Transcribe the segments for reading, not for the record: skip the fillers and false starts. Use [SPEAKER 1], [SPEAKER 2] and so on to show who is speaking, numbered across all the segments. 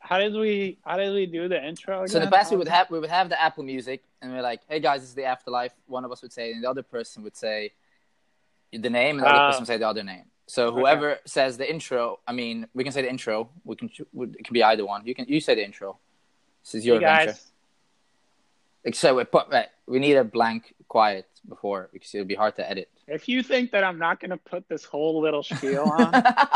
[SPEAKER 1] how did we do the intro again?
[SPEAKER 2] So in the past, we would have the Apple Music, and we're like, "Hey guys, this is the Afterlife." One of us would say, and the other person would say the name, and the other person would say the other name. So whoever says the intro, I mean, we can say the intro. It can be either one. You say the intro. This is your adventure. So we need a blank quiet before because it'll be hard to edit.
[SPEAKER 1] If you think that I'm not going to put this whole little spiel on.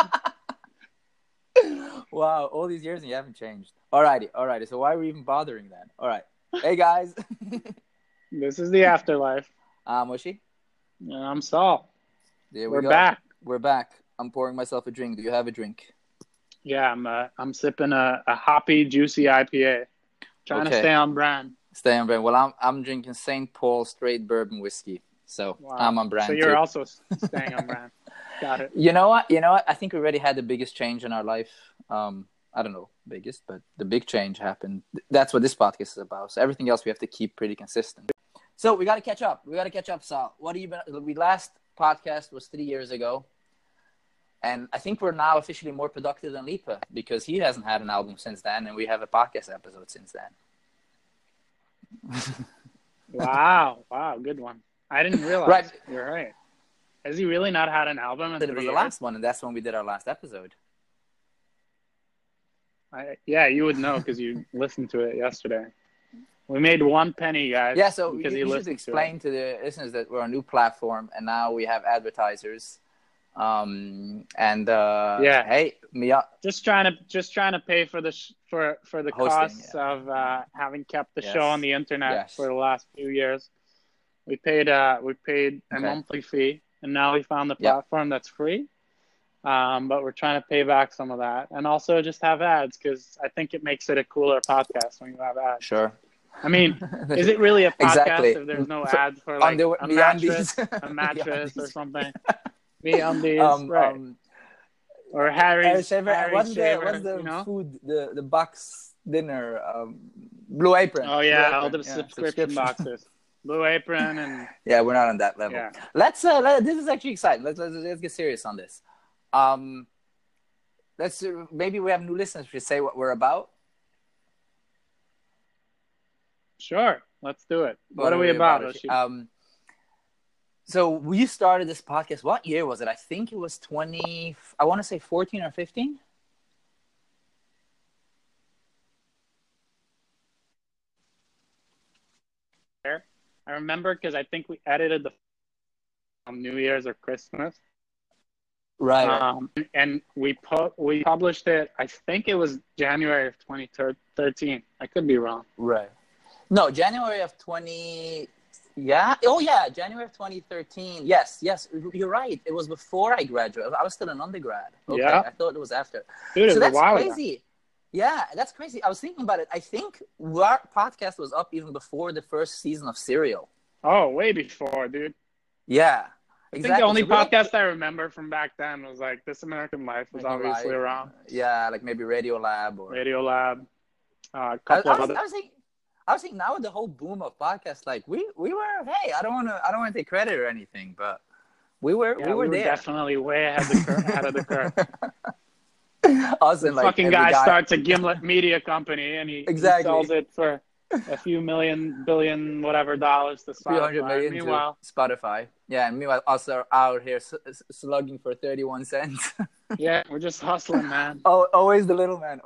[SPEAKER 2] Wow, all these years and you haven't changed. Alrighty. So why are we even bothering then? All right. Hey guys.
[SPEAKER 1] This is the Afterlife.
[SPEAKER 2] I'm Moshi.
[SPEAKER 1] And I'm Saul.
[SPEAKER 2] We're back. We're back. I'm pouring myself a drink. Do you have a drink?
[SPEAKER 1] Yeah, I'm sipping a hoppy, juicy IPA. Trying to stay on brand.
[SPEAKER 2] Stay on brand. Well, I'm drinking St. Paul straight bourbon whiskey. So I'm on brand.
[SPEAKER 1] So you're also staying on brand. Got it.
[SPEAKER 2] You know what? I think we already had the biggest change in our life. I don't know, biggest, but the big change happened. That's what this podcast is about. So everything else we have to keep pretty consistent. So we got to catch up. Sal. What have you been? We last podcast was 3 years ago. And I think we're now officially more productive than Lipa because he hasn't had an album since then. And we have a podcast episode since then.
[SPEAKER 1] Wow. Good one. I didn't realize. Right. You're right. Has he really not had an album?
[SPEAKER 2] It was the last one, and that's when we did our last episode.
[SPEAKER 1] Yeah, you would know because you listened to it yesterday. We made 1 penny, guys.
[SPEAKER 2] Yeah, so you should explain to the listeners that we're on a new platform, and now we have advertisers. Hey,
[SPEAKER 1] just trying to pay for the hosting, costs of having kept the show on the internet for the last few years. We paid a monthly fee, and now we found the platform that's free. But we're trying to pay back some of that, and also just have ads because I think it makes it a cooler podcast when you have ads.
[SPEAKER 2] Sure.
[SPEAKER 1] I mean, is it really a podcast if there's no ads for like a mattress or something? MeUndies, right? Or Harry's Shaver,
[SPEAKER 2] what's the food? The box dinner, Blue Apron.
[SPEAKER 1] Oh yeah, all the subscription boxes. Blue Apron and
[SPEAKER 2] we're not on that level. Yeah. Let's this is actually exciting. Let's get serious on this. Maybe we have new listeners to say what we're about.
[SPEAKER 1] Sure, let's do it. What are we about?
[SPEAKER 2] So we started this podcast. What year was it? I think it was 20. I want to say 14 or 15.
[SPEAKER 1] I remember because I think we edited the on New Year's or Christmas.
[SPEAKER 2] Right.
[SPEAKER 1] And we published it. I think it was January of 2013. I could be wrong.
[SPEAKER 2] Right. No, January of 20. Yeah. Oh, yeah. January of 2013. Yes. You're right. It was before I graduated. I was still an undergrad. Okay. Yeah. I thought it was after.
[SPEAKER 1] Dude,
[SPEAKER 2] so that's crazy.
[SPEAKER 1] Ago.
[SPEAKER 2] Yeah, that's crazy. I was thinking about it. I think our podcast was up even before the first season of Serial.
[SPEAKER 1] Oh, way before, dude.
[SPEAKER 2] Yeah.
[SPEAKER 1] Exactly. I think the only podcast I remember from back then was like This American Life was obviously around.
[SPEAKER 2] Yeah, like maybe Radiolab.
[SPEAKER 1] A couple of other.
[SPEAKER 2] I was thinking now with the whole boom of podcasts, like we were. Hey, I don't want to take credit or anything, but we were there.
[SPEAKER 1] Definitely way ahead of the curve.
[SPEAKER 2] Awesome,
[SPEAKER 1] the fucking guy starts a Gimlet media company and he sells it for a few billion whatever dollars to Spotify.
[SPEAKER 2] $300 million to Spotify. Yeah, and meanwhile us are out here slugging for 31 cents.
[SPEAKER 1] Yeah, we're just hustling, man.
[SPEAKER 2] Oh, always the little man.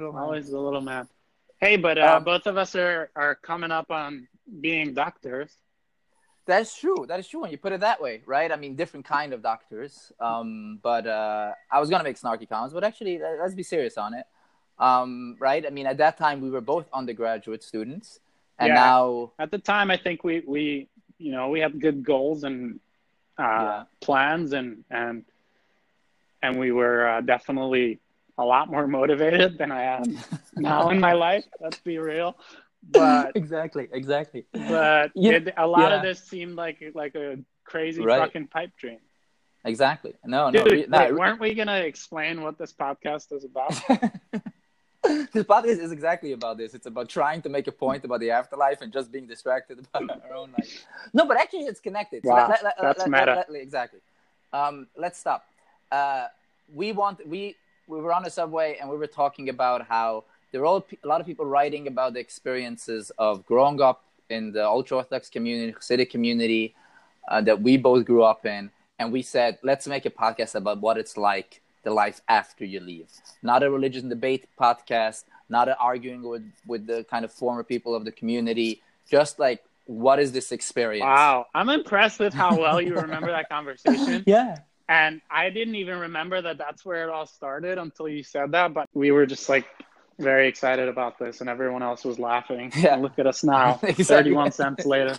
[SPEAKER 1] Hey, but both of us are coming up on being doctors.
[SPEAKER 2] That's true when you put it that way, right? I mean, different kind of doctors. But I was going to make snarky comments, but actually, let's be serious on it. Right? I mean, at that time, we were both undergraduate students. And now...
[SPEAKER 1] At the time, I think we had good goals and plans, and we were definitely a lot more motivated than I am now in my life. Let's be real. But
[SPEAKER 2] exactly.
[SPEAKER 1] But a lot of this seemed like a crazy fucking pipe dream.
[SPEAKER 2] Exactly.
[SPEAKER 1] Dude, weren't we gonna explain what this podcast is about?
[SPEAKER 2] This podcast is exactly about this. It's about trying to make a point about the afterlife and just being distracted about our own life. No, but actually, it's connected.
[SPEAKER 1] Wow, that's meta.
[SPEAKER 2] Exactly. Let's stop. We were on a subway and we were talking about how there were a lot of people writing about the experiences of growing up in the ultra-Orthodox community, Hasidic community that we both grew up in. And we said, let's make a podcast about what it's like, the life after you leave. Not a religion debate podcast, not arguing with the kind of former people of the community, just like, what is this experience?
[SPEAKER 1] Wow. I'm impressed with how well you remember that conversation.
[SPEAKER 2] Yeah.
[SPEAKER 1] And I didn't even remember that that's where it all started until you said that. But we were just like very excited about this, and everyone else was laughing. Yeah. And look at us now, exactly. 31 cents later.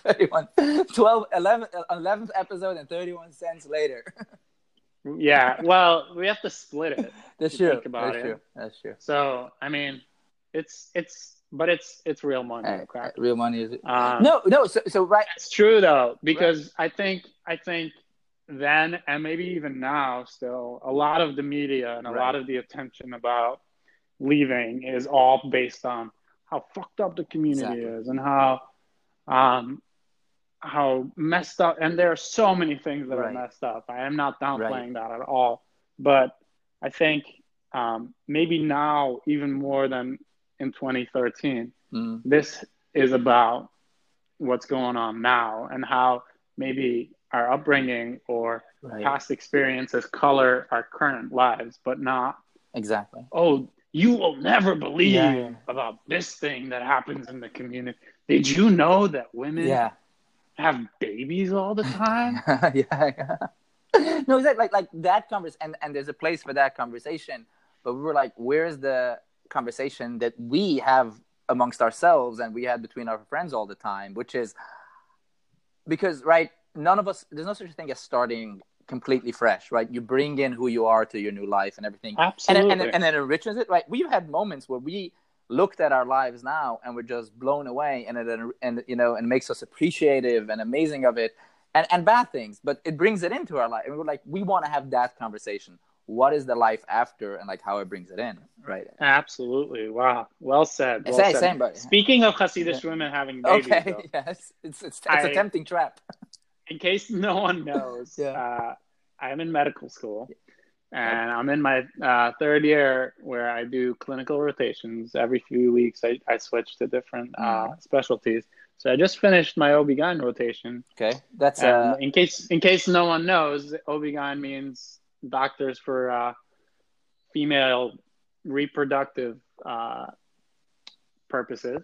[SPEAKER 2] 11th episode and 31 cents later.
[SPEAKER 1] Yeah, well, we have to split it.
[SPEAKER 2] That's true.
[SPEAKER 1] Think about
[SPEAKER 2] That's
[SPEAKER 1] it.
[SPEAKER 2] True. That's true.
[SPEAKER 1] So, I mean, it's real money.
[SPEAKER 2] Real money is it? No. So right.
[SPEAKER 1] It's true though, because right. I think then, and maybe even now still, a lot of the media and a lot of the attention about leaving is all based on how fucked up the community is and how messed up. And there are so many things that are messed up. I am not downplaying that at all. But I think maybe now, even more than in 2013, this is about what's going on now and how maybe our upbringing or past experiences color our current lives, but not
[SPEAKER 2] exactly.
[SPEAKER 1] Oh, you will never believe about this thing that happens in the community. Did you know that women have babies all the time?
[SPEAKER 2] No, it's like that conversation, and there's a place for that conversation. But we were like, where's the conversation that we have amongst ourselves and we had between our friends all the time, which is because, none of us, there's no such thing as starting completely fresh, right? You bring in who you are to your new life and everything.
[SPEAKER 1] Absolutely.
[SPEAKER 2] And it enriches it, right? We've had moments where we looked at our lives now and we're just blown away, and it makes us appreciative and amazing of it, and bad things, but it brings it into our life. And we're like, we want to have that conversation. What is the life after, and like how it brings it in, right?
[SPEAKER 1] Absolutely. Wow. Well said. Well said.
[SPEAKER 2] Same, buddy.
[SPEAKER 1] Speaking of Hasidic women having babies, though,
[SPEAKER 2] yes, it's a tempting trap.
[SPEAKER 1] In case no one knows, I'm in medical school, and I'm in my third year where I do clinical rotations. Every few weeks, I switch to different specialties. So I just finished my OB-GYN rotation.
[SPEAKER 2] Okay, that's
[SPEAKER 1] in case no one knows, OB-GYN means doctors for female reproductive purposes.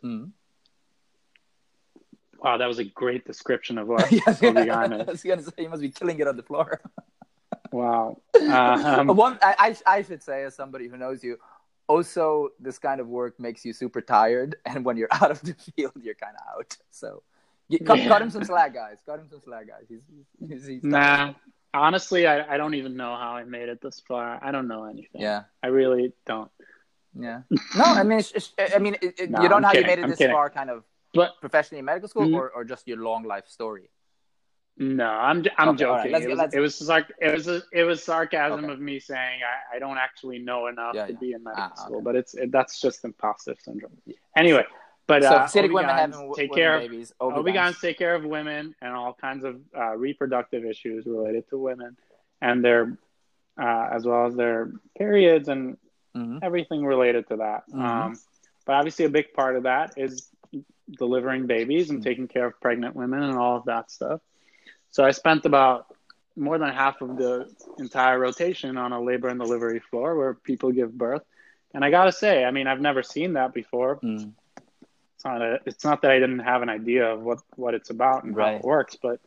[SPEAKER 1] Wow, that was a great description of what OB-GYN is.
[SPEAKER 2] I was going to say, you must be killing it on the floor.
[SPEAKER 1] Wow.
[SPEAKER 2] I should say, as somebody who knows you, also this kind of work makes you super tired, and when you're out of the field, you're kind of out. So cut him some slack, guys. He's
[SPEAKER 1] nah, honestly, I don't even know how I made it this far. I don't know anything.
[SPEAKER 2] Yeah.
[SPEAKER 1] I really don't.
[SPEAKER 2] Yeah. No, I mean, no, you don't know how you made it this far, kind of. But professionally in medical school, or just your long life story?
[SPEAKER 1] No, I'm joking. Right, it was sarcasm of me saying I don't actually know enough to be in medical school, but that's just imposter syndrome. Anyway, but
[SPEAKER 2] so Hasidic women having
[SPEAKER 1] take care
[SPEAKER 2] babies.
[SPEAKER 1] OB-GYNs take care of women and all kinds of reproductive issues related to women and their as well as their periods and everything related to that. But obviously, a big part of that is delivering babies and taking care of pregnant women and all of that stuff. So I spent about more than half of the entire rotation on a labor and delivery floor where people give birth. And I got to say, I mean, I've never seen that before. It's not that I didn't have an idea of what it's about and how it works, but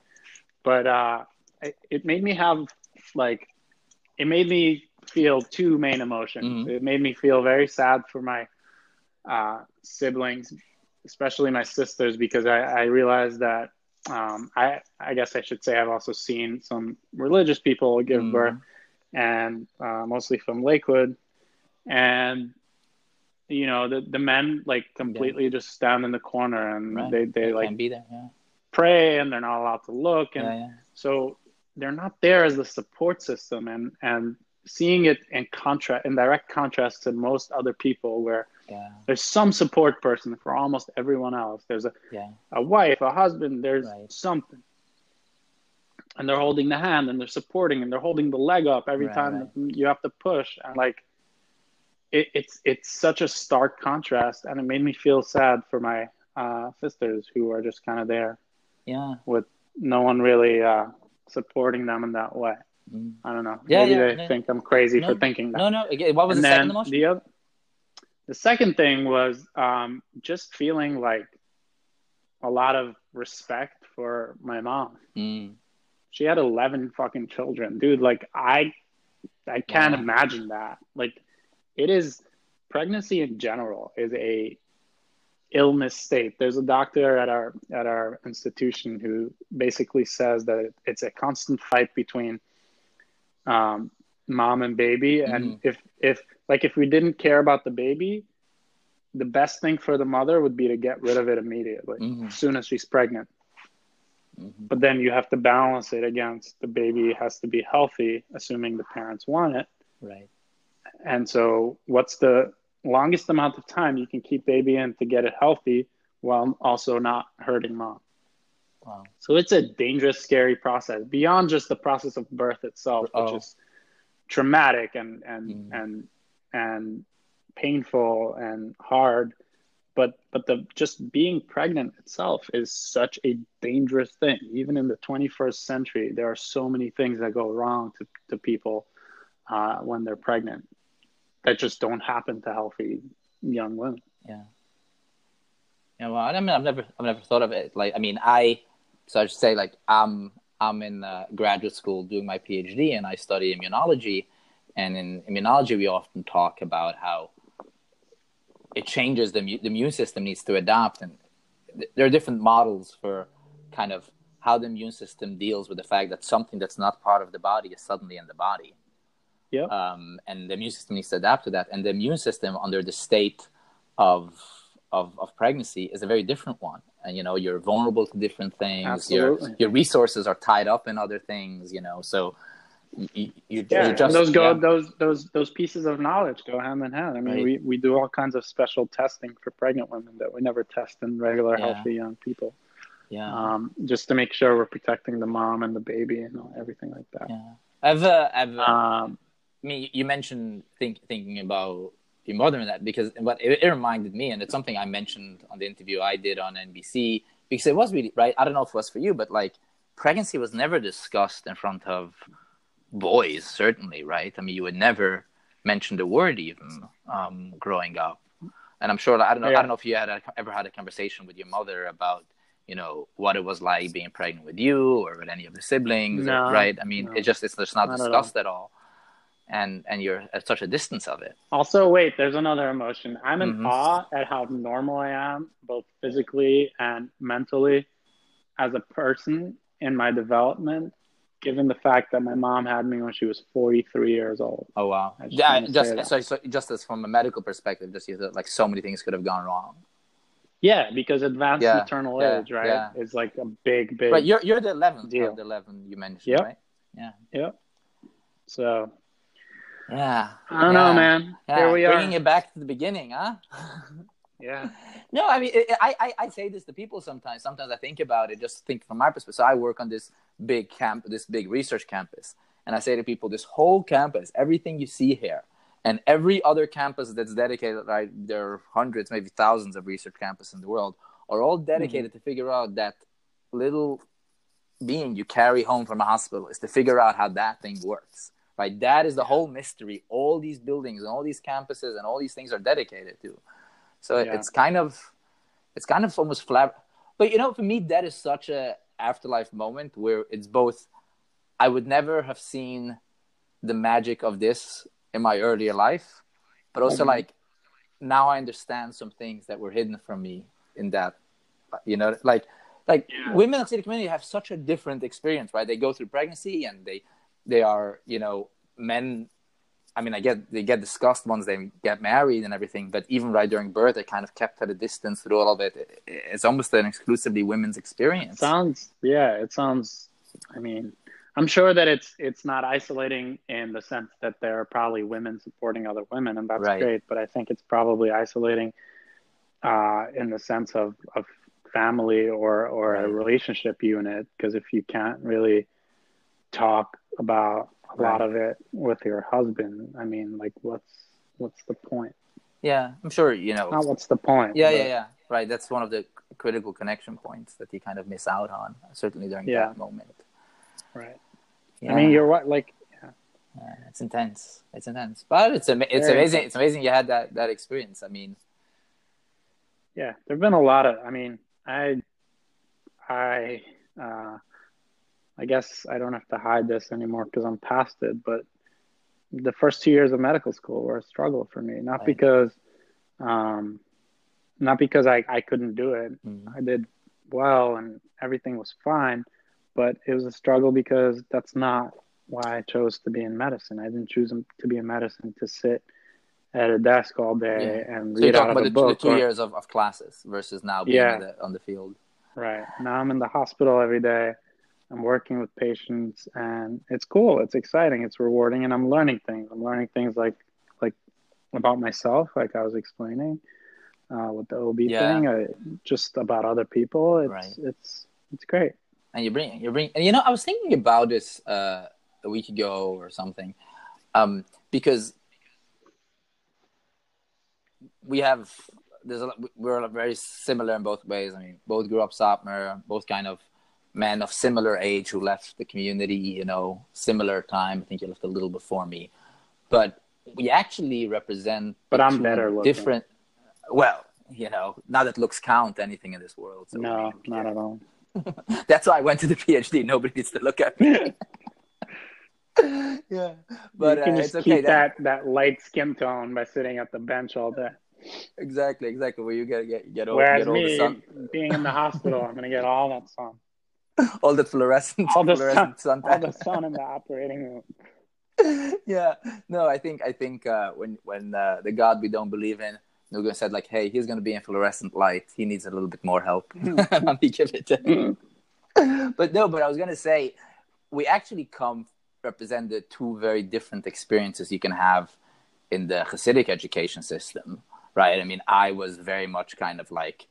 [SPEAKER 1] it made me have it made me feel two main emotions. It made me feel very sad for my siblings, especially my sisters, because I realized that I guess I should say I've also seen some religious people give birth, and mostly from Lakewood, and the men completely just stand in the corner and they
[SPEAKER 2] can't be there,
[SPEAKER 1] pray, and they're not allowed to look, and so they're not there as the support system, and seeing it in direct contrast to most other people where there's some support person for almost everyone else. There's a wife, a husband, there's something. And they're holding the hand and they're supporting and they're holding the leg up every time you have to push. And it's such a stark contrast, and it made me feel sad for my sisters who are just kind of there, with no one really supporting them in that way. I don't know. Maybe they think I'm crazy for thinking that.
[SPEAKER 2] No. What was the second emotion?
[SPEAKER 1] The second thing was just feeling like a lot of respect for my mom. She had 11 fucking children, dude. Like I can't imagine that. Like pregnancy in general is a illness state. There's a doctor at our institution who basically says that it's a constant fight between mom and baby, and if we didn't care about the baby, the best thing for the mother would be to get rid of it immediately as soon as she's pregnant. But then you have to balance it against the baby has to be healthy, assuming the parents want it.
[SPEAKER 2] Right.
[SPEAKER 1] And so what's the longest amount of time you can keep baby in to get it healthy while also not hurting mom?
[SPEAKER 2] Wow.
[SPEAKER 1] So it's a dangerous, scary process beyond just the process of birth itself, which is traumatic and painful and hard. But the just being pregnant itself is such a dangerous thing. Even in the 21st century, there are so many things that go wrong to people when they're pregnant that just don't happen to healthy young women.
[SPEAKER 2] Yeah. Well, I mean, I've never thought of it. Like, I mean, so I should say, like, I'm in graduate school doing my PhD, and I study immunology. And in immunology, we often talk about how it changes the immune system needs to adapt, and there are different models for kind of how the immune system deals with the fact that something that's not part of the body is suddenly in the body.
[SPEAKER 1] Yeah.
[SPEAKER 2] And the immune system needs to adapt to that, and the immune system under the state of pregnancy is a very different one. And you're vulnerable to different things.
[SPEAKER 1] Absolutely.
[SPEAKER 2] Your resources are tied up in other things. So. You just,
[SPEAKER 1] those pieces of knowledge go hand in hand. I mean, we do all kinds of special testing for pregnant women that we never test in regular healthy young people.
[SPEAKER 2] Yeah.
[SPEAKER 1] Just to make sure we're protecting the mom and the baby and everything like that.
[SPEAKER 2] Yeah. I mean, you mentioned thinking about your mother and that, because it reminded me, and it's something I mentioned on the interview I did on NBC, because it was really right. I don't know if it was for you, but like pregnancy was never discussed in front of boys, certainly, right? I mean, you would never mention the word even growing up. And I'm sure, I don't know if you ever had a conversation with your mother about, what it was like being pregnant with you or with any of the siblings, right? I mean, it's not discussed at all. And you're at such a distance of it.
[SPEAKER 1] Also, wait, there's another emotion. I'm in awe at how normal I am, both physically and mentally, as a person in my development, given the fact that my mom had me when she was 43 years old.
[SPEAKER 2] Oh, wow. Just as from a medical perspective, just like so many things could have gone wrong.
[SPEAKER 1] Yeah, because advanced maternal age, right?
[SPEAKER 2] Yeah.
[SPEAKER 1] It's like a big
[SPEAKER 2] Right, you're the 11th
[SPEAKER 1] deal.
[SPEAKER 2] Of the 11 you mentioned, right? Yeah.
[SPEAKER 1] Yep. So.
[SPEAKER 2] Yeah.
[SPEAKER 1] I don't know, man. Here we are.
[SPEAKER 2] Bringing it back to the beginning, huh?
[SPEAKER 1] Yeah.
[SPEAKER 2] No, I mean, I say this to people sometimes. Sometimes I think about it, just think from my perspective. So I work on this big this big research campus. And I say to people, this whole campus, everything you see here, and every other campus that's dedicated, right? There are hundreds, maybe thousands of research campuses in the world, are all dedicated to figure out that little being you carry home from a hospital, is to figure out how that thing works, right? That is the whole mystery. All these buildings and all these campuses and all these things are dedicated to. So it's kind of almost flat. But, for me, that is such a afterlife moment where it's both, I would never have seen the magic of this in my earlier life, but also like now I understand some things that were hidden from me in that, women in the community have such a different experience, right? They go through pregnancy and they are, men. I mean, they get discussed once they get married and everything, but even right during birth, they kind of kept at a distance through all of it. It's almost an exclusively women's experience.
[SPEAKER 1] It sounds, I mean, I'm sure that it's not isolating in the sense that there are probably women supporting other women, and that's great, but I think it's probably isolating in the sense of family or a relationship unit, because if you can't really talk about a lot of it with your husband, I mean, like what's the point?
[SPEAKER 2] Yeah, I'm sure, you know.
[SPEAKER 1] Not what's the point.
[SPEAKER 2] Yeah. Right. That's one of the critical connection points that you kind of miss out on, certainly during that moment.
[SPEAKER 1] Right. Yeah. I mean, you're what, like,
[SPEAKER 2] it's intense. It's intense, but it's amazing. Intense. It's amazing you had that experience. I mean,
[SPEAKER 1] yeah, there've been a lot of. I mean, I guess I don't have to hide this anymore because I'm past it. But the first 2 years of medical school were a struggle for me, not because I couldn't do it. Mm-hmm. I did well and everything was fine, but it was a struggle because that's not why I chose to be in medicine. I didn't choose to be in medicine to sit at a desk all day and read out of a book.
[SPEAKER 2] The 2 years of classes versus now being on the field.
[SPEAKER 1] Right. Now I'm in the hospital every day. I'm working with patients, and it's cool. It's exciting. It's rewarding, and I'm learning things. I'm learning things like about myself, like I was explaining with the OB thing, just about other people. It's great.
[SPEAKER 2] And you bring, and you know, I was thinking about this a week ago or something, because we're very similar in both ways. I mean, both grew up Sapmer, both kind of men of similar age who left the community, you know, similar time. I think you left a little before me, but we actually represent.
[SPEAKER 1] But I'm better looking.
[SPEAKER 2] Different. Well, you know, not that looks count anything in this world. So
[SPEAKER 1] no, not at all.
[SPEAKER 2] That's why I went to the PhD. Nobody needs to look at me. Yeah, but
[SPEAKER 1] you can just keep that light skin tone by sitting at the bench all day.
[SPEAKER 2] Exactly. Where you get all
[SPEAKER 1] the
[SPEAKER 2] sun.
[SPEAKER 1] Being in the hospital, I'm gonna get all that sun.
[SPEAKER 2] All the fluorescent sun.
[SPEAKER 1] All the sun in the operating room.
[SPEAKER 2] Yeah. No, I think when the God we don't believe in, Nuga said like, hey, he's gonna be in fluorescent light. He needs a little bit more help. Let me give it to him. But I was gonna say, we actually represent the two very different experiences you can have in the Hasidic education system, right? I mean, I was very much kind of like,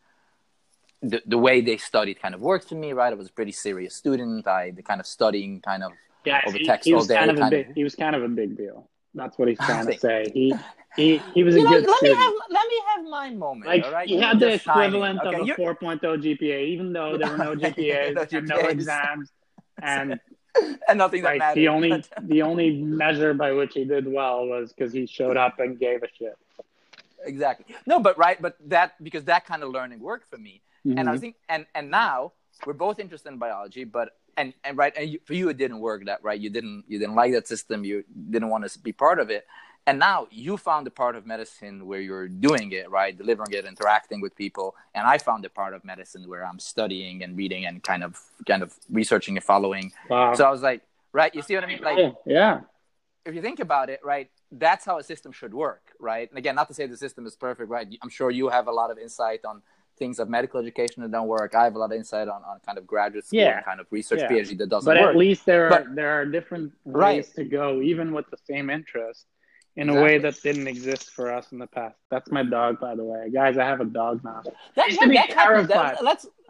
[SPEAKER 2] the way they studied kind of worked for me, right? I was a pretty serious student. The kind of studying kind of over text all day.
[SPEAKER 1] He was kind of a big deal. That's what he's trying to say. He was a good student.
[SPEAKER 2] Let me have my moment,
[SPEAKER 1] like,
[SPEAKER 2] all right?
[SPEAKER 1] He had the equivalent of a 4.0 GPA, even though there were no GPAs and no exams. And
[SPEAKER 2] nothing that mattered.
[SPEAKER 1] The only measure by which he did well was because he showed up and gave a shit.
[SPEAKER 2] Exactly. No, but because that kind of learning worked for me. Mm-hmm. And I think, and now we're both interested in biology, but for you it didn't work that right. You didn't like that system. You didn't want to be part of it. And now you found a part of medicine where you're doing it, right, delivering it, interacting with people. And I found a part of medicine where I'm studying and reading and kind of researching and following.
[SPEAKER 1] Wow.
[SPEAKER 2] So I was like, right, you see what I mean? Like,
[SPEAKER 1] yeah.
[SPEAKER 2] If you think about it, right, that's how a system should work, right? And again, not to say the system is perfect, right? I'm sure you have a lot of insight on things of medical education that don't work. I have a lot of insight on kind of graduate school and kind of research PhD that doesn't work.
[SPEAKER 1] But at least there are different ways to go, even with the same interest, in a way that didn't exist for us in the past. That's my dog, by the way. Guys, I have a dog now. I used to be terrified.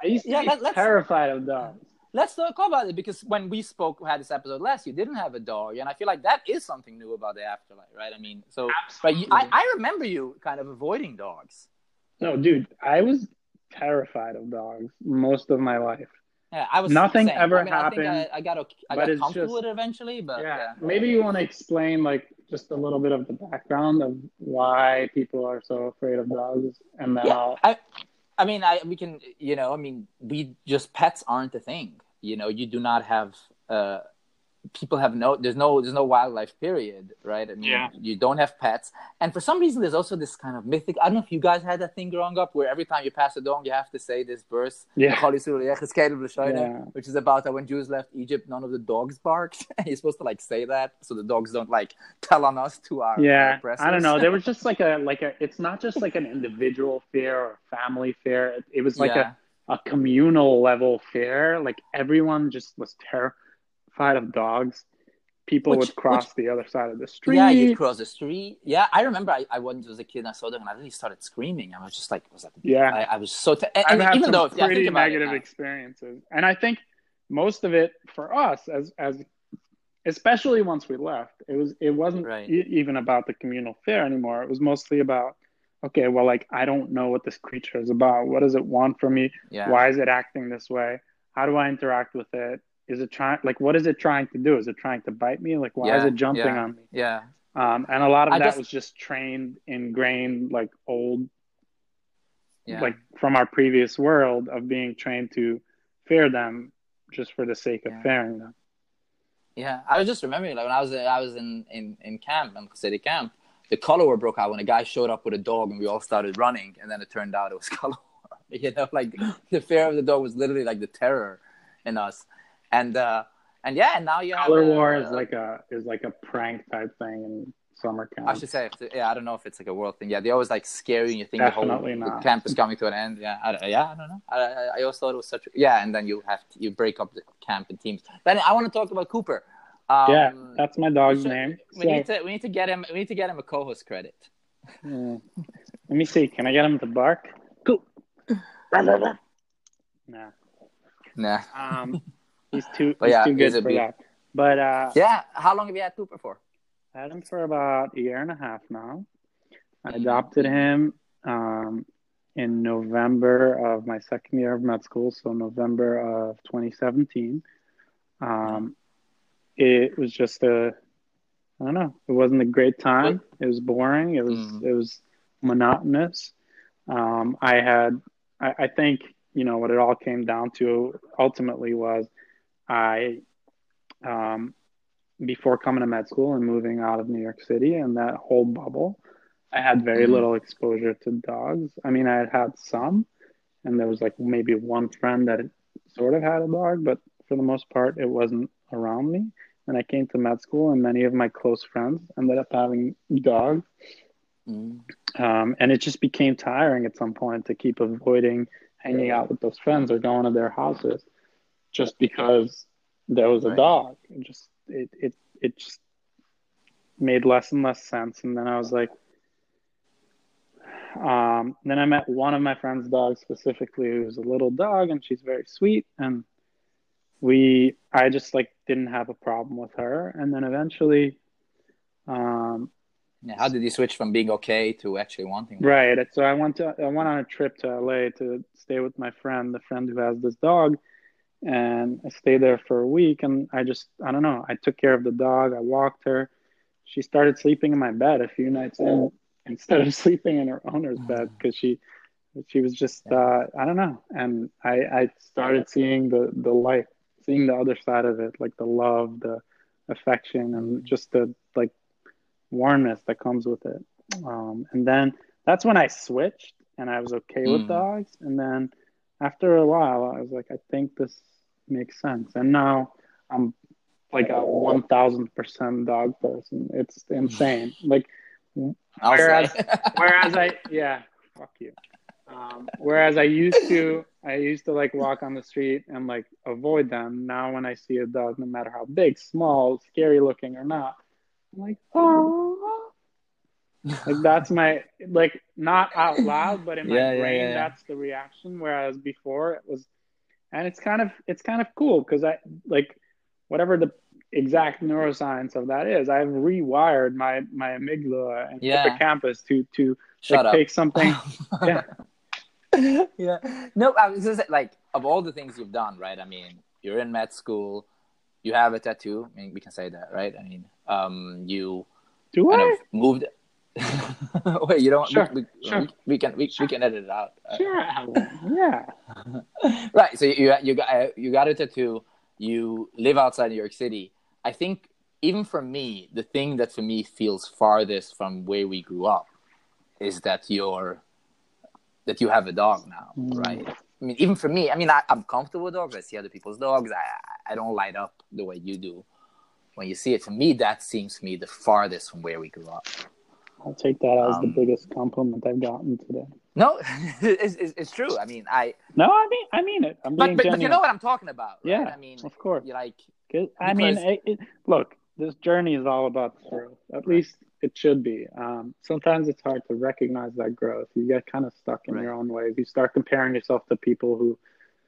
[SPEAKER 1] Terrified of dogs.
[SPEAKER 2] Let's talk about it, because when we had this episode last, you didn't have a dog, and I feel like that is something new about the afterlife, right? I mean, so I remember you kind of avoiding dogs.
[SPEAKER 1] No, dude, I was terrified of dogs most of my life.
[SPEAKER 2] Yeah, I was.
[SPEAKER 1] Nothing ever happened.
[SPEAKER 2] I got comfortable with it eventually, but
[SPEAKER 1] Maybe you want to explain just a little bit of the background of why people are so afraid of dogs, and then
[SPEAKER 2] pets aren't a thing. You know, you do not have. People have there's no wildlife period, right? I mean, you don't have pets. And for some reason, there's also this kind of mythic, I don't know if you guys had that thing growing up where every time you pass a dog, you have to say this verse, which is about how when Jews left Egypt, none of the dogs barked. You're supposed to say that so the dogs don't tell on us to our oppressors.
[SPEAKER 1] I don't know. There was just it's not just an individual fear or family fear. It was a communal level fear. Like everyone just was terrified of dogs. People would cross the other side of the street.
[SPEAKER 2] Yeah, you'd cross the street. Yeah, I remember I went as a kid and I saw them and I really started screaming. I was just like, I was so...
[SPEAKER 1] I've had some pretty negative experiences. And I think most of it for us as especially once we left, it wasn't
[SPEAKER 2] Right.
[SPEAKER 1] even about the communal fare anymore. It was mostly about, okay, well, like, I don't know what this creature is about. What does it want from me?
[SPEAKER 2] Yeah.
[SPEAKER 1] Why is it acting this way? How do I interact with it? Is it trying, like, what is it trying to do? Is it trying to bite me? Like, why is it jumping on me?
[SPEAKER 2] Yeah.
[SPEAKER 1] And a lot of that was just trained, ingrained, like old, like from our previous world of being trained to fear them just for the sake of fearing them.
[SPEAKER 2] Yeah, I was just remembering, like, when I was in camp, in city camp, the color war broke out when a guy showed up with a dog and we all started running, and then it turned out it was color war. You know, like the fear of the dog was literally like the terror in us, and now you have
[SPEAKER 1] color war is like a prank type thing in summer camp.
[SPEAKER 2] I should say, I don't know if it's like a world thing. Yeah, they always like scare you and you think the camp is coming to an end. Yeah, I don't know. I always thought it was such and then you break up the camp in teams. Then I want to talk about Cooper.
[SPEAKER 1] That's my dog's name.
[SPEAKER 2] We need to get him a co-host credit.
[SPEAKER 1] Let me see. Can I get him to bark? Cool. Nah. He's too good for that. But
[SPEAKER 2] how long have you had Cooper for?
[SPEAKER 1] I had him for about a year and a half now. I adopted him in November of my second year of med school, so November of 2017. It was just I don't know. It wasn't a great time. It was boring. It was monotonous. I think, what it all came down to ultimately was before coming to med school and moving out of New York City and that whole bubble, I had very little exposure to dogs. I mean, I had some, and there was like maybe one friend that sort of had a dog, but for the most part, it wasn't around me. And I came to med school, and many of my close friends ended up having dogs. And it just became tiring at some point to keep avoiding hanging out with those friends or going to their houses just because there was a dog. It just made less and less sense. And then I was like, then I met one of my friend's dogs specifically, who's a little dog, and she's very sweet. And I just like didn't have a problem with her. And then eventually,
[SPEAKER 2] how did you switch from being okay to actually wanting one?
[SPEAKER 1] Right. So I went on a trip to LA to stay with my friend, the friend who has this dog. And I stayed there for a week, and I don't know. I took care of the dog. I walked her. She started sleeping in my bed a few nights in instead of sleeping in her owner's bed because she was just, I don't know. And I started seeing the light, seeing the other side of it, like the love, the affection, and just the like warmness that comes with it. And then that's when I switched and I was okay with dogs. And then after a while, I was like, I think this makes sense. And now I'm like a 1,000% dog person. It's insane. Like, whereas fuck you. Whereas I used to like walk on the street and like avoid them. Now when I see a dog, no matter how big, small, scary looking or not, I'm like, oh. Like that's my, like, not out loud, but in my brain, that's the reaction. Whereas before it was, and it's kind of cool because I like whatever the exact neuroscience of that is. I've rewired my amygdala and hippocampus to like, take something.
[SPEAKER 2] No, I was just like, of all the things you've done, right? I mean, you're in med school, you have a tattoo. I mean, we can say that, right? I mean, you moved. Wait, you don't?
[SPEAKER 1] Sure.
[SPEAKER 2] We can edit it out.
[SPEAKER 1] Sure. Yeah.
[SPEAKER 2] Right. So you got a tattoo. You live outside New York City. I think even for me, the thing that for me feels farthest from where we grew up is that you have a dog now, right? I mean, even for me, I mean, I'm comfortable with dogs. I see other people's dogs. I don't light up the way you do when you see it. For me, that seems to me the farthest from where we grew up.
[SPEAKER 1] I'll take that as the biggest compliment I've gotten today.
[SPEAKER 2] No, it's true. I mean, I
[SPEAKER 1] mean it. I'm being genuine.
[SPEAKER 2] But you know what I'm talking about, right?
[SPEAKER 1] Yeah,
[SPEAKER 2] I mean,
[SPEAKER 1] of course.
[SPEAKER 2] You like.
[SPEAKER 1] I mean, look, this journey is all about growth. At least it should be. Sometimes it's hard to recognize that growth. You get kind of stuck in your own ways. You start comparing yourself to people who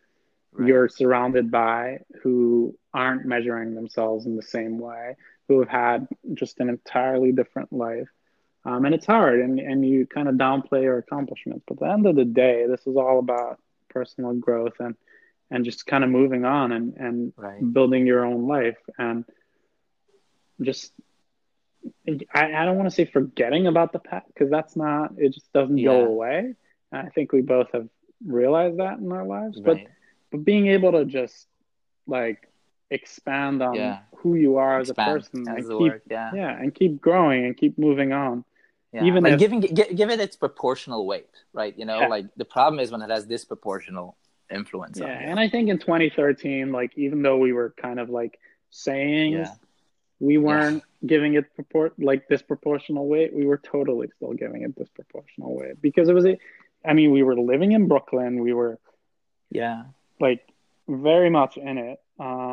[SPEAKER 1] you're surrounded by who aren't measuring themselves in the same way, who have had just an entirely different life. And it's hard, and you kind of downplay your accomplishments. But at the end of the day, this is all about personal growth and just kind of moving on and building your own life. And just, I don't want to say forgetting about the past, because that's not, it just doesn't go away. And I think we both have realized that in our lives. But being able to just like expand on who you are as a person, and keep growing and keep moving on.
[SPEAKER 2] Yeah. Even like give it its proportional weight, right? You know, like the problem is when it has disproportional influence.
[SPEAKER 1] And I think in 2013, like even though we were kind of like saying we weren't giving it disproportional weight, we were totally still giving it disproportional weight, because it was we were living in Brooklyn. We were like very much in it.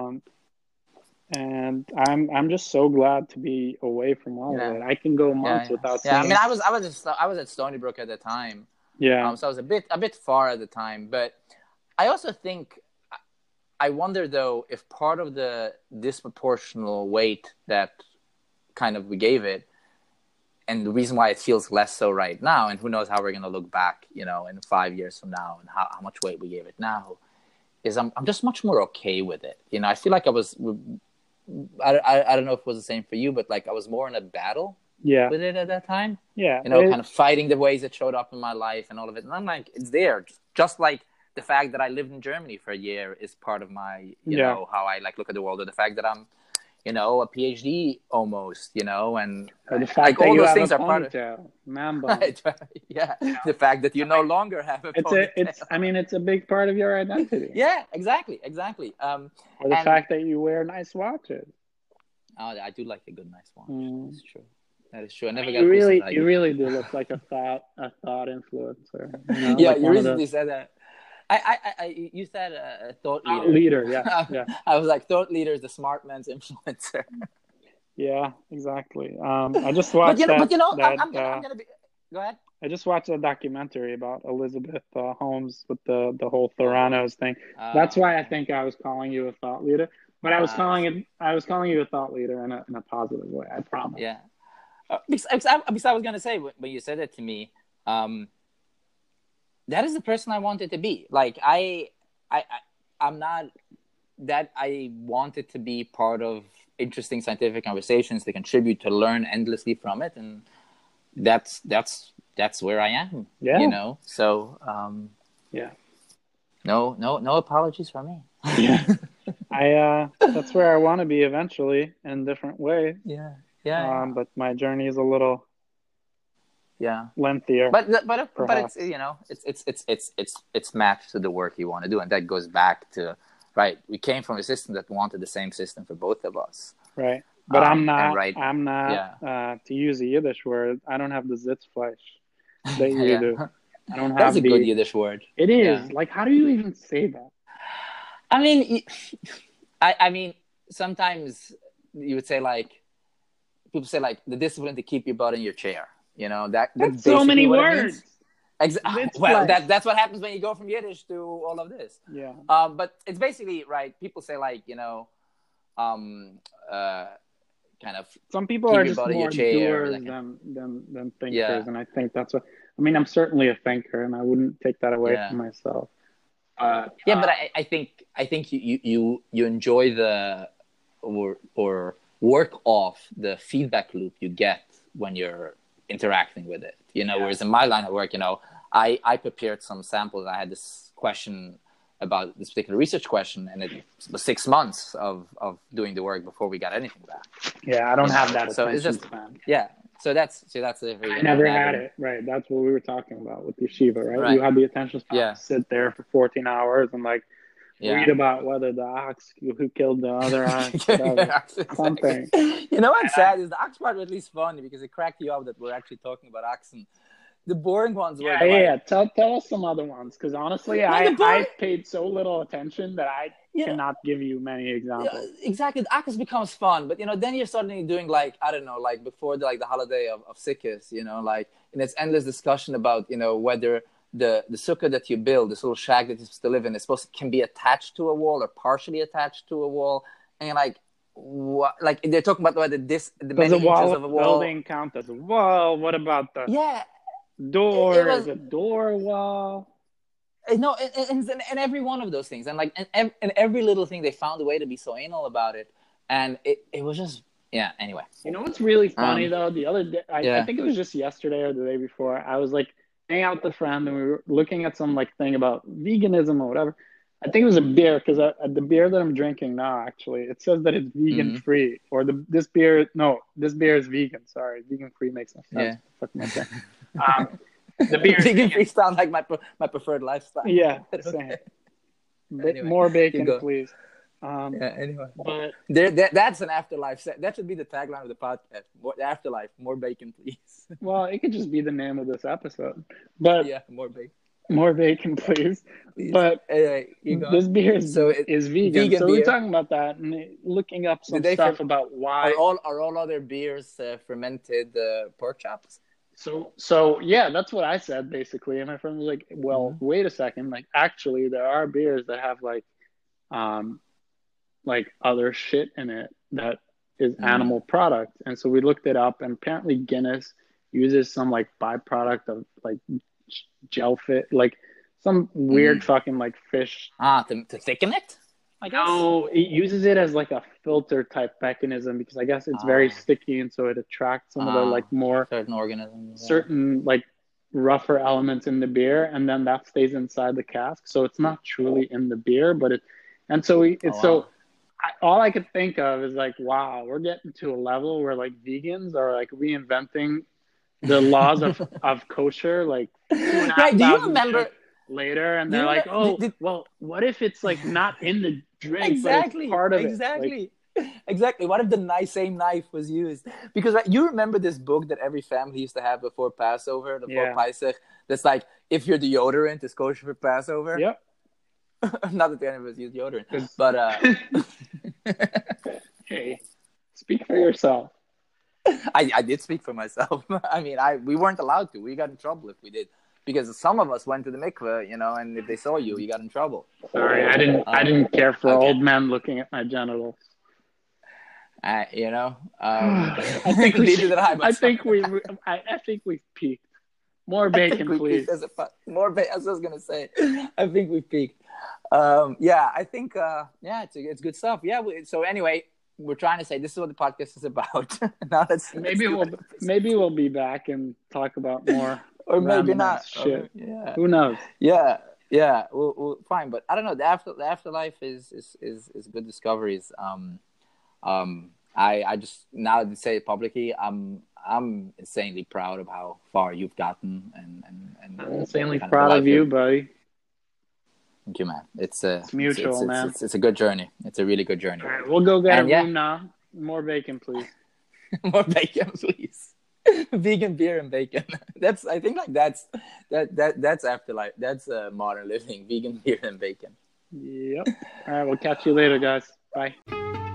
[SPEAKER 1] And I'm just so glad to be away from all of it. I can go months without seeing.
[SPEAKER 2] I mean, I was at Stony Brook at the time.
[SPEAKER 1] Yeah.
[SPEAKER 2] So I was a bit far at the time, but I also think, I wonder though if part of the disproportional weight that kind of we gave it, and the reason why it feels less so right now, and who knows how we're going to look back, you know, in 5 years from now, and how much weight we gave it now, is I'm just much more okay with it. You know, I feel like I don't know if it was the same for you, but like I was more in a battle with it at that time.
[SPEAKER 1] Yeah.
[SPEAKER 2] You know, kind of fighting the ways it showed up in my life and all of it. And I'm like, it's there. Just like the fact that I lived in Germany for a year is part of my, you know, how I like look at the world, or the fact that I'm, you know, a PhD almost, you know, and
[SPEAKER 1] the fact that all those things are part of it.
[SPEAKER 2] The fact that you no longer have a ponytail.
[SPEAKER 1] It's a big part of your identity.
[SPEAKER 2] Exactly.
[SPEAKER 1] Or the fact that you wear nice watches.
[SPEAKER 2] Oh, I do like a good nice watch. That's true. That is true. I never
[SPEAKER 1] got. You really do look like a thought influencer. You know?
[SPEAKER 2] You recently said that. You said a thought leader.
[SPEAKER 1] Yeah.
[SPEAKER 2] I was like, thought leader is the smart man's influencer.
[SPEAKER 1] Yeah, exactly. I just watched I'm
[SPEAKER 2] gonna be. Go ahead.
[SPEAKER 1] I just watched a documentary about Elizabeth Holmes with the whole Theranos thing. That's why I think I was calling you a thought leader. But I was calling you a thought leader in a positive way. I promise.
[SPEAKER 2] Yeah. Because I was gonna say, when you said it to me, that is the person I wanted to be. Like I'm not that I wanted to be part of interesting scientific conversations, to contribute, to learn endlessly from it, and that's where I am. Yeah. You know. So no apologies from me.
[SPEAKER 1] Yeah. That's where I want to be eventually, in a different way.
[SPEAKER 2] Yeah.
[SPEAKER 1] But my journey is a little lengthier.
[SPEAKER 2] But it's, you know, it's matched to the work you want to do, and that goes back to we came from a system that wanted the same system for both of us.
[SPEAKER 1] Right. But I'm not to use a Yiddish word, I don't have the Sitzfleisch that you do. I don't have
[SPEAKER 2] That's a good Yiddish word.
[SPEAKER 1] It is. Yeah. Like, how do you even say that?
[SPEAKER 2] I mean, I mean, sometimes you would say, like, people say, like, the discipline to keep your butt in your chair. You know, that's
[SPEAKER 1] so many words.
[SPEAKER 2] Well, that's what happens when you go from Yiddish to all of this.
[SPEAKER 1] Yeah.
[SPEAKER 2] But it's basically, people say, like, you know, kind of.
[SPEAKER 1] Some people are just more doers than thinkers, and I think that's what. I mean, I'm certainly a thinker, and I wouldn't take that away from myself.
[SPEAKER 2] But I think you enjoy the or work off the feedback loop you get when you're interacting with it. You know, whereas in my line of work, you know, I prepared some samples. I had this question about this particular research question, and it was 6 months of doing the work before we got anything back.
[SPEAKER 1] Yeah, I don't have that.
[SPEAKER 2] So it's just So that's
[SPEAKER 1] I never had it. Right. That's what we were talking about with yeshiva, right? You had the attention span to sit there for 14 hours and read about whether the ox who killed the other ox, something.
[SPEAKER 2] You know what's sad is the ox part was at least funny because it cracked you up that we're actually talking about oxen. The boring ones were
[SPEAKER 1] Tell us some other ones, because honestly, I paid so little attention that I cannot give you many examples.
[SPEAKER 2] Exactly, the Akas becomes fun, but you know, then you're suddenly doing before the holiday of Sikkis, you know, and it's endless discussion about, you know, whether the sukkah that you build, this little shack that you're supposed to live in, is can be attached to a wall or partially attached to a wall, and like what, like they're talking about whether the many inches of a wall
[SPEAKER 1] building count as a wall. What about the door? Is a door a wall?
[SPEAKER 2] No, and every one of those things, and like and every little thing, they found a way to be so anal about it, and it was just anyway.
[SPEAKER 1] You know what's really funny though? The other day, I think it was just yesterday or the day before, I was like hanging out with a friend and we were looking at some like thing about veganism or whatever. I think it was a beer, because the beer that I'm drinking now, actually, it says that it's vegan free, or this beer is vegan. Sorry, vegan free makes no sense. Yeah. The beer
[SPEAKER 2] vegan free sounds like my preferred lifestyle.
[SPEAKER 1] Yeah, same. Anyway, more bacon, please.
[SPEAKER 2] Anyway,
[SPEAKER 1] but
[SPEAKER 2] that's an afterlife. That should be the tagline of the podcast. Afterlife, more bacon, please.
[SPEAKER 1] Well, it could just be the name of this episode. But
[SPEAKER 2] more bacon.
[SPEAKER 1] More bacon, please. But this beer is vegan. So we're talking about that and looking up some stuff about why.
[SPEAKER 2] Are all other beers fermented pork chops?
[SPEAKER 1] So yeah, that's what I said basically. And my friend was like, "Well, wait a second. Like, actually, there are beers that have like other shit in it that is animal product." And so we looked it up, and apparently Guinness uses some like byproduct of like jellyfish, like some weird fucking like fish.
[SPEAKER 2] To thicken it, I guess.
[SPEAKER 1] No, it uses it as like a filter type mechanism, because I guess it's very sticky, and so it attracts some of the like more
[SPEAKER 2] certain organisms,
[SPEAKER 1] certain like rougher elements in the beer, and then that stays inside the cask, so it's not truly in the beer, but all I could think of is like, wow, we're getting to a level where like vegans are like reinventing the laws of kosher, like 2,500
[SPEAKER 2] do you remember
[SPEAKER 1] later, and they're like, well, what if it's like not in the drink, but it's part of it?
[SPEAKER 2] Exactly. What if the same knife was used? Because you remember this book that every family used to have before Passover, before Pesach, that's like, if your deodorant is kosher for Passover.
[SPEAKER 1] Yep.
[SPEAKER 2] Not that any of us use deodorant, but
[SPEAKER 1] hey, speak for yourself.
[SPEAKER 2] I did speak for myself. I mean, we weren't allowed to. We got in trouble if we did, because some of us went to the mikveh, and if they saw you, you got in trouble.
[SPEAKER 1] Sorry, I didn't care for old men looking at my genitals.
[SPEAKER 2] I
[SPEAKER 1] think we've peaked. More bacon, please.
[SPEAKER 2] More bacon. I was gonna say. I think we've peaked. I think it's good stuff. Yeah. So anyway, we're trying to say this is what the podcast is about. Now
[SPEAKER 1] maybe we'll be back and talk about more,
[SPEAKER 2] or maybe not.
[SPEAKER 1] Shit. Who knows?
[SPEAKER 2] Yeah. We'll fine, but I don't know. The afterlife is good discoveries. I just, now to say it publicly, I'm insanely proud of how far you've gotten, and
[SPEAKER 1] I'm insanely proud of you, buddy.
[SPEAKER 2] Thank you, man. It's
[SPEAKER 1] mutual, man.
[SPEAKER 2] It's a good journey. It's a really good journey.
[SPEAKER 1] All right, we'll go get a room now. More bacon, please.
[SPEAKER 2] More bacon, please. Vegan beer and bacon. That's afterlife. That's modern living. Vegan beer and bacon.
[SPEAKER 1] Yep. All right, we'll catch you later, guys. Bye.